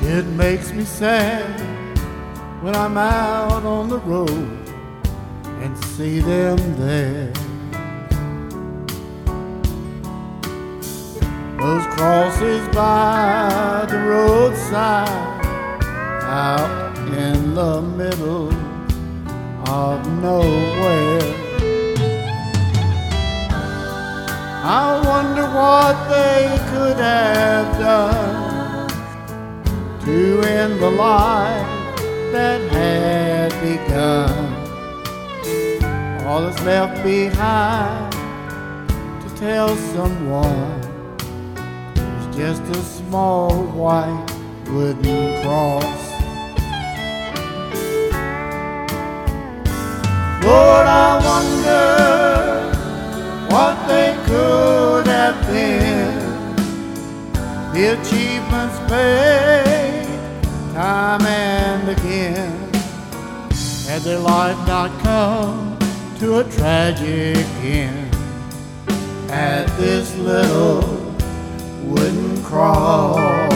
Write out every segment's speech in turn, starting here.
It makes me sad when I'm out on the road and see them there. Those crosses by the roadside out in the middle of nowhere. I wonder what they could have done to end the life that had begun. All that's left behind to tell someone is just a small white wooden cross. Lord, I wonder what they could have been, the achievements made time and again, had their life not come to a tragic end at this little wooden cross.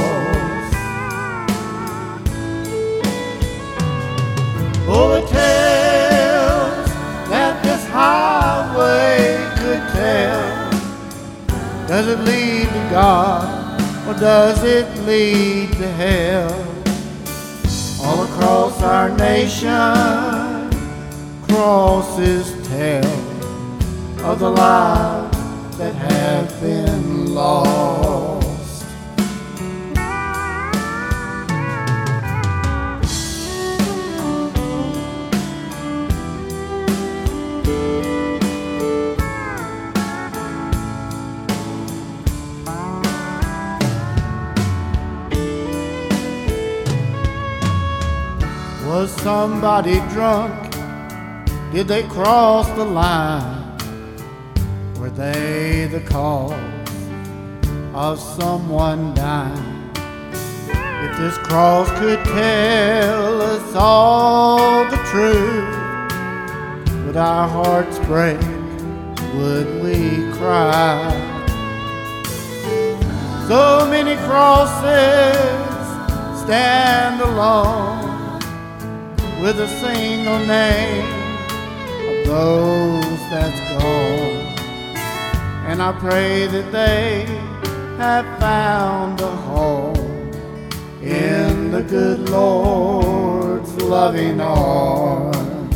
Oh, the tales that this highway could tell, does it lead to God or does it lead to hell? All across our nation, crosses tell of the lives that have been lost. Was somebody drunk? Did they cross the line? Were they the cause of someone dying? If this cross could tell us all the truth, would our hearts break? Would we cry? So many crosses stand alone with a single name of those that's gone. And I pray that they have found a home in the good Lord's loving arms.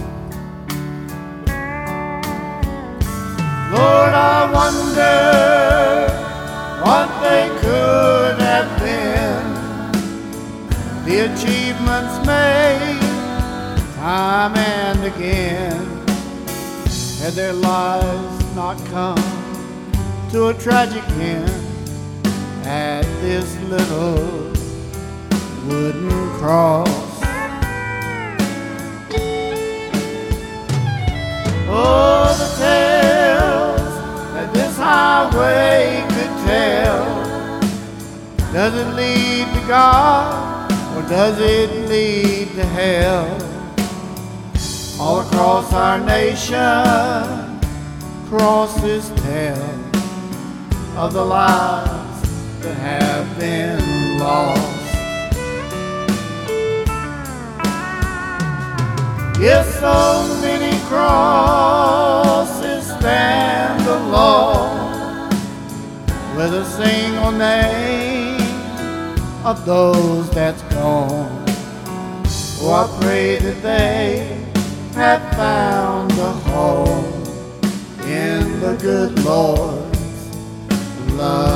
Lord, I wonder what they could have been, the achievements made time and again, had their lives not come to a tragic end at this little wooden cross. Oh, the tales that this highway could tell, does it lead to God or does it lead to hell? All across our nation, crosses tell of the lives that have been lost. Yes, so many crosses stand alone with a single name of those that's gone. Oh, I pray that they have found a home in the good Lord's love.